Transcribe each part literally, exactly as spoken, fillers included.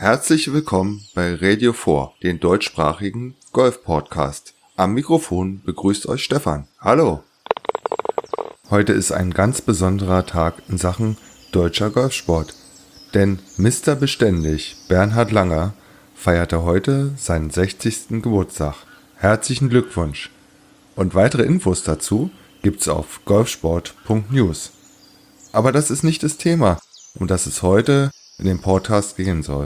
Herzlich willkommen bei Radio vier, den deutschsprachigen Golf-Podcast. Am Mikrofon begrüßt euch Stefan. Hallo! Heute ist ein ganz besonderer Tag in Sachen deutscher Golfsport. Denn Mister Beständig, Bernhard Langer, feierte heute seinen sechzigsten Geburtstag. Herzlichen Glückwunsch! Und weitere Infos dazu gibt's auf golfsport punkt news. Aber das ist nicht das Thema, um das es heute in dem Podcast gehen soll.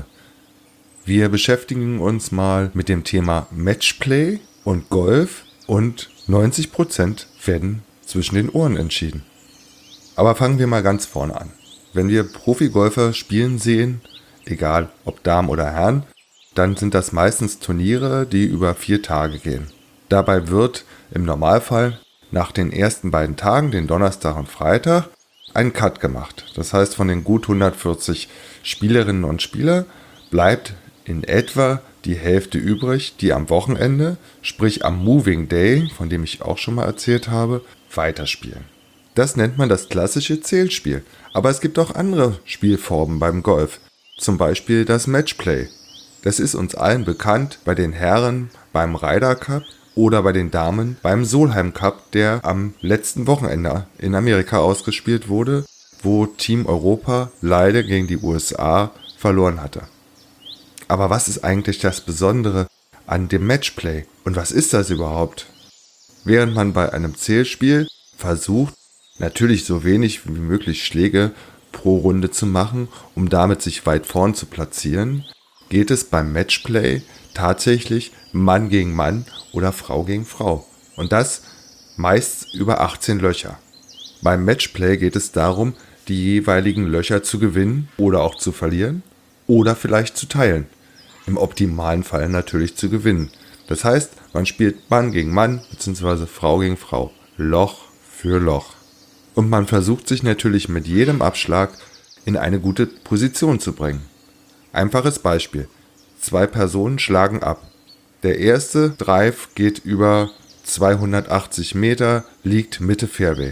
Wir beschäftigen uns mal mit dem Thema Matchplay und Golf und neunzig Prozent werden zwischen den Ohren entschieden. Aber fangen wir mal ganz vorne an. Wenn wir Profigolfer spielen sehen, egal ob Damen oder Herren, dann sind das meistens Turniere, die über vier Tage gehen. Dabei wird im Normalfall nach den ersten beiden Tagen, den Donnerstag und Freitag, ein Cut gemacht. Das heißt, von den gut hundertvierzig Spielerinnen und Spielern bleibt in etwa die Hälfte übrig, die am Wochenende, sprich am Moving Day, von dem ich auch schon mal erzählt habe, weiterspielen. Das nennt man das klassische Zählspiel. Aber es gibt auch andere Spielformen beim Golf, zum Beispiel das Matchplay. Das ist uns allen bekannt bei den Herren beim Ryder Cup oder bei den Damen beim Solheim Cup, der am letzten Wochenende in Amerika ausgespielt wurde, wo Team Europa leider gegen die U S A verloren hatte. Aber was ist eigentlich das Besondere an dem Matchplay und was ist das überhaupt? Während man bei einem Zählspiel versucht, natürlich so wenig wie möglich Schläge pro Runde zu machen, um damit sich weit vorn zu platzieren, geht es beim Matchplay tatsächlich Mann gegen Mann oder Frau gegen Frau. Und das meist über achtzehn Löcher. Beim Matchplay geht es darum, die jeweiligen Löcher zu gewinnen oder auch zu verlieren oder vielleicht zu teilen. Im optimalen Fall natürlich zu gewinnen. Das heißt, man spielt Mann gegen Mann bzw. Frau gegen Frau, Loch für Loch. Und man versucht sich natürlich mit jedem Abschlag in eine gute Position zu bringen. Einfaches Beispiel. Zwei Personen schlagen ab. Der erste Drive geht über zweihundertachtzig Meter, liegt Mitte Fairway.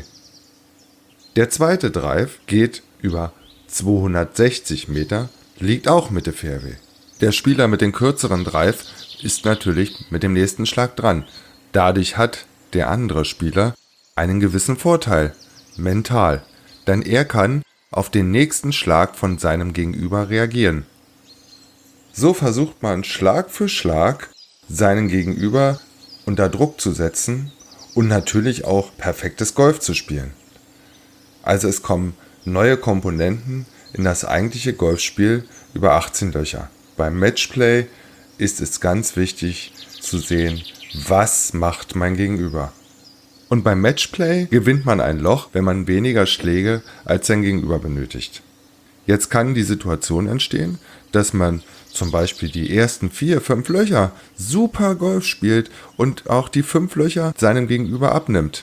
Der zweite Drive geht über zweihundertsechzig Meter, liegt auch Mitte Fairway. Der Spieler mit dem kürzeren Drive ist natürlich mit dem nächsten Schlag dran. Dadurch hat der andere Spieler einen gewissen Vorteil, mental, denn er kann auf den nächsten Schlag von seinem Gegenüber reagieren. So versucht man Schlag für Schlag seinen Gegenüber unter Druck zu setzen und natürlich auch perfektes Golf zu spielen. Also es kommen neue Komponenten in das eigentliche Golfspiel über achtzehn Löcher. Beim Matchplay ist es ganz wichtig zu sehen, was macht mein Gegenüber. Und beim Matchplay gewinnt man ein Loch, wenn man weniger Schläge als sein Gegenüber benötigt. Jetzt kann die Situation entstehen, dass man zum Beispiel die ersten vier, fünf Löcher super Golf spielt und auch die fünf Löcher seinem Gegenüber abnimmt.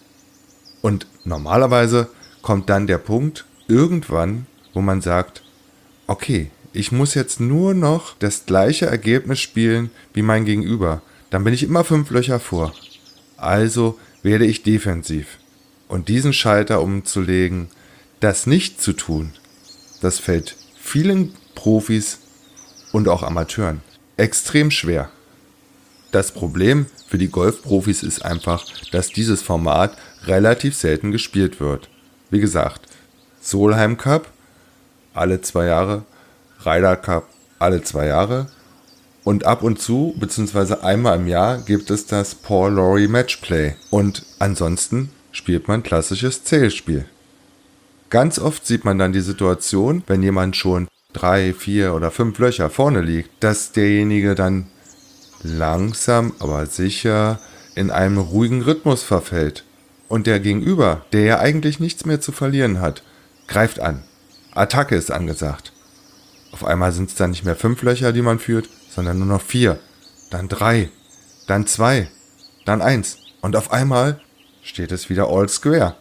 Und normalerweise kommt dann der Punkt irgendwann, wo man sagt, okay, ich muss jetzt nur noch das gleiche Ergebnis spielen wie mein Gegenüber. Dann bin ich immer fünf Löcher vor. Also werde ich defensiv. Und diesen Schalter umzulegen, das nicht zu tun, das fällt vielen Profis und auch Amateuren extrem schwer. Das Problem für die Golfprofis ist einfach, dass dieses Format relativ selten gespielt wird. Wie gesagt, Solheim Cup alle zwei Jahre, Ryder Cup alle zwei Jahre und ab und zu, beziehungsweise einmal im Jahr, gibt es das Paul Lawrie Matchplay und ansonsten spielt man klassisches Zählspiel. Ganz oft sieht man dann die Situation, wenn jemand schon drei, vier oder fünf Löcher vorne liegt, dass derjenige dann langsam, aber sicher in einem ruhigen Rhythmus verfällt. Und der Gegenüber, der ja eigentlich nichts mehr zu verlieren hat, greift an. Attacke ist angesagt. Auf einmal sind es dann nicht mehr fünf Löcher, die man führt, sondern nur noch vier, dann drei, dann zwei, dann eins. Und auf einmal steht es wieder all square.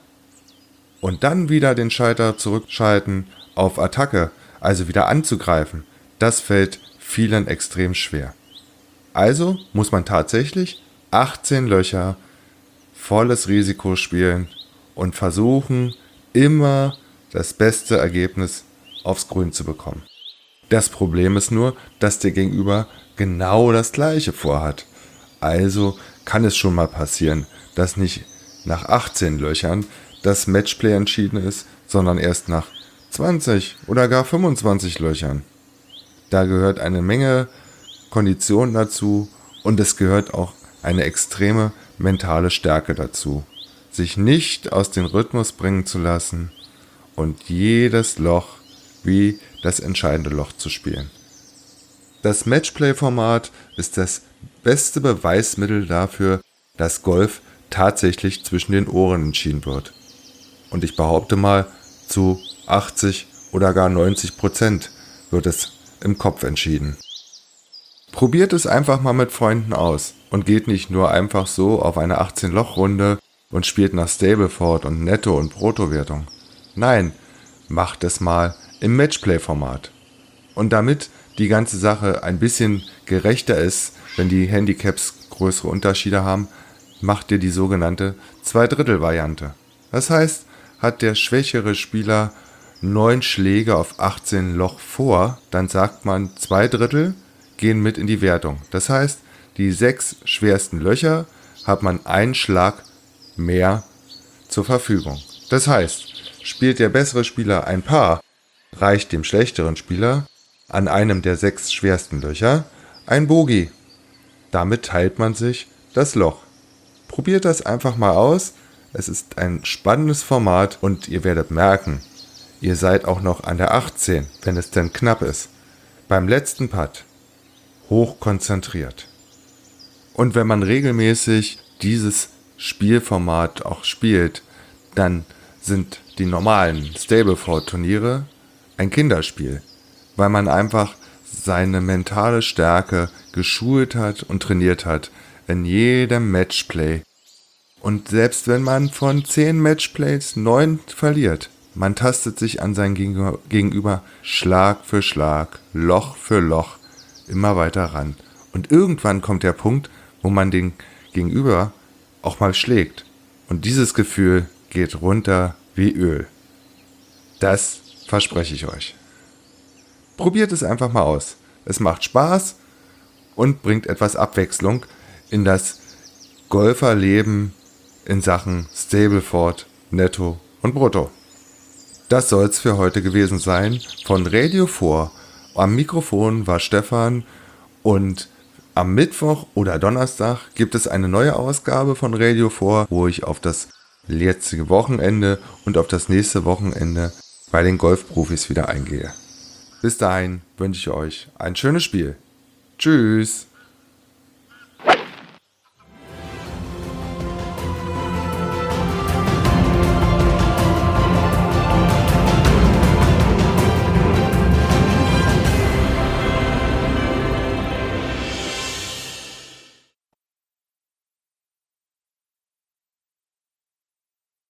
Und dann wieder den Schalter zurückschalten auf Attacke, also wieder anzugreifen, das fällt vielen extrem schwer. Also muss man tatsächlich achtzehn Löcher, volles Risiko spielen und versuchen, immer das beste Ergebnis aufs Grün zu bekommen. Das Problem ist nur, dass der Gegenüber genau das Gleiche vorhat. Also kann es schon mal passieren, dass nicht nach achtzehn Löchern das Matchplay entschieden ist, sondern erst nach zwanzig oder gar fünfundzwanzig Löchern. Da gehört eine Menge Kondition dazu und es gehört auch eine extreme mentale Stärke dazu, sich nicht aus dem Rhythmus bringen zu lassen und jedes Loch wie das entscheidende Loch zu spielen. Das Matchplay-Format ist das beste Beweismittel dafür, dass Golf tatsächlich zwischen den Ohren entschieden wird. Und ich behaupte mal, zu achtzig oder gar neunzig Prozent wird es im Kopf entschieden. Probiert es einfach mal mit Freunden aus und geht nicht nur einfach so auf eine achtzehn-Loch-Runde und spielt nach Stableford und Netto- und Bruttowertung. Nein, macht es mal im Matchplay-Format. Und damit die ganze Sache ein bisschen gerechter ist, wenn die Handicaps größere Unterschiede haben, macht ihr die sogenannte Zweidrittel-Variante. Das heißt, hat der schwächere Spieler neun Schläge auf achtzehn Loch vor, dann sagt man, zwei Drittel gehen mit in die Wertung. Das heißt, die sechs schwersten Löcher hat man einen Schlag mehr zur Verfügung. Das heißt, spielt der bessere Spieler ein Paar, reicht dem schlechteren Spieler an einem der sechs schwersten Löcher ein Bogey. Damit teilt man sich das Loch. Probiert das einfach mal aus. Es ist ein spannendes Format und ihr werdet merken, ihr seid auch noch an der achtzehn, wenn es denn knapp ist. Beim letzten Putt hoch konzentriert. Und wenn man regelmäßig dieses Spielformat auch spielt, dann sind die normalen Stableford-Turniere ein Kinderspiel, weil man einfach seine mentale Stärke geschult hat und trainiert hat in jedem Matchplay. Und selbst wenn man von zehn Matchplays neun verliert, man tastet sich an sein Gegenüber Schlag für Schlag, Loch für Loch immer weiter ran. Und irgendwann kommt der Punkt, wo man den Gegenüber auch mal schlägt. Und dieses Gefühl geht runter wie Öl. Das verspreche ich euch. Probiert es einfach mal aus. Es macht Spaß und bringt etwas Abwechslung in das Golferleben in Sachen Stableford, Netto und Brutto. Das soll's für heute gewesen sein von Radio vier. Am Mikrofon war Stefan und am Mittwoch oder Donnerstag gibt es eine neue Ausgabe von Radio vier, wo ich auf das letzte Wochenende und auf das nächste Wochenende bei den Golfprofis wieder eingehe. Bis dahin wünsche ich euch ein schönes Spiel. Tschüss!